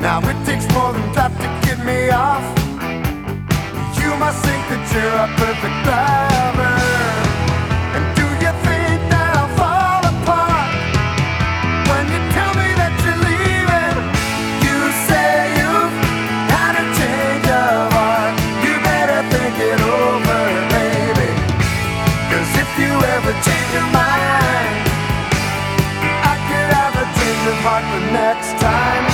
Now it takes more than that to get me off. You must think that you're a perfect lover. And do you think that I'll fall apart when you tell me that you're leaving? You say you've had a change of heart. You better think it over, baby. 'Cause if you ever change your mind, I could have a change of heart the next time.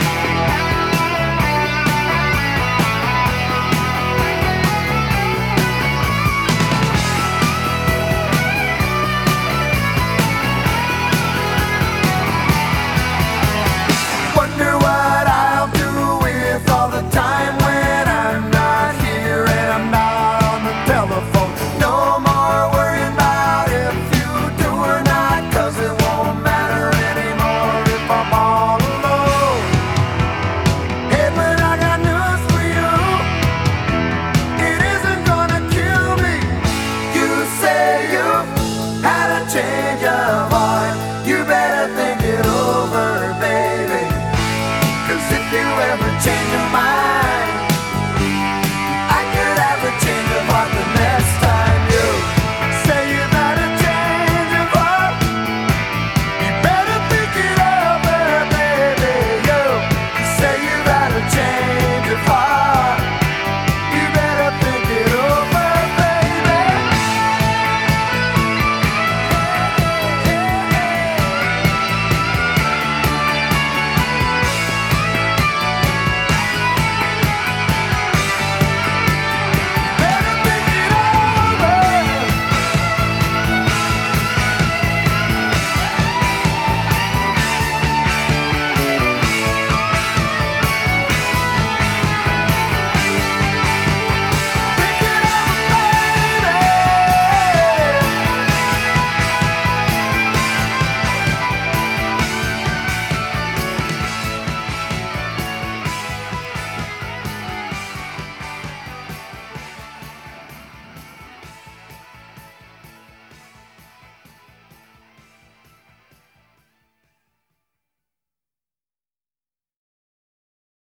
Wonder what I'll do with all the time when I'm not here and I'm not on the telephone. No more worrying about if you do or not, 'cause it won't matter anymore if I'm all alone. Hey, but I got news for you. It isn't gonna kill me. You say you had a change of heart. You better think it over, baby. 'Cause if you ever change your